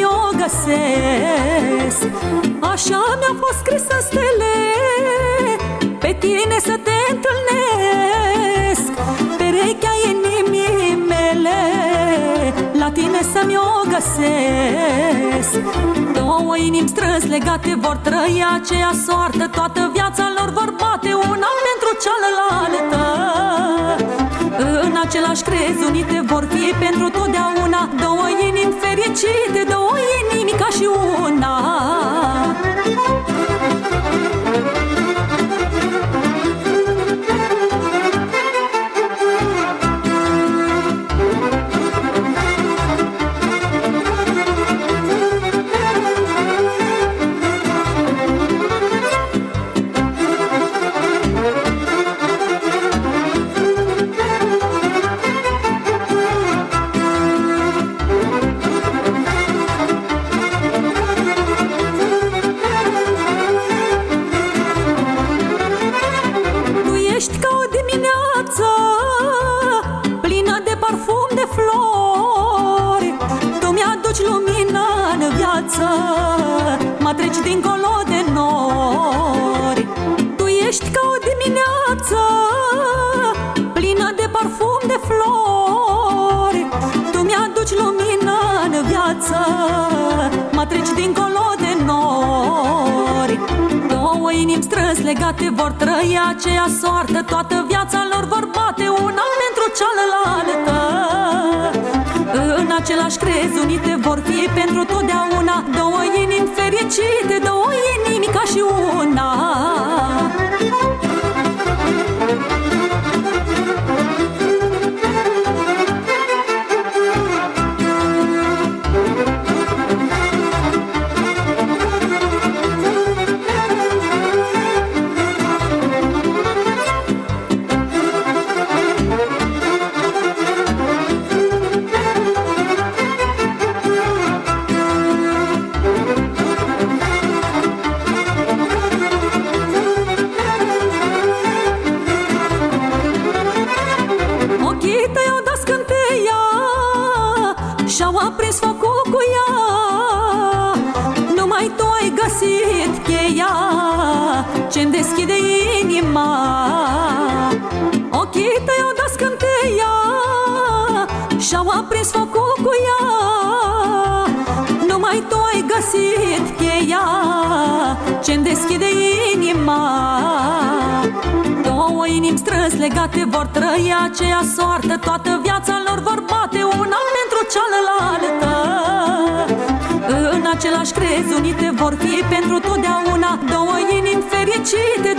mi-o găsesc. Așa mi-a fost scris în stele, pe tine să te întâlnesc. Perechea inimii mele, la tine să mi-o găsesc. Două inimi strâns legate vor trăi aceea soartă, toată viața lor vor bate una pentru cealaltă. În același crez unite vor fi pentru totdeauna, două inimi fericite, două inimi ca și una. Ești ca o dimineață plină de parfum de flori. Tu mi-aduci lumină în viață, mă treci dincolo de nori. Tu ești ca o dimineață plină de parfum de flori. Tu mi-aduci lumină în viață, mă treci dincolo de nori. Două inimi strâns legate vor trăi aceea soartă, toată viața lor vor bate una pentru cealaltă. În același crez unite vor fi pentru totdeauna, două inimi fericite, două inimi ca și una. Ochii tăi au dat scânteia și-au aprins focul cu ea. Numai tu ai găsit cheia ce-mi deschide inima. Ochii tăi au dat scânteia și-au aprins focul cu ea. Numai tu ai găsit cheia ce-mi deschide inima. Două inimi strâns legate vor trăi aceea soartă, toată viața lor vor bate una pentru cealaltă. În același crez unite vor fi pentru totdeauna, două inimi fericite,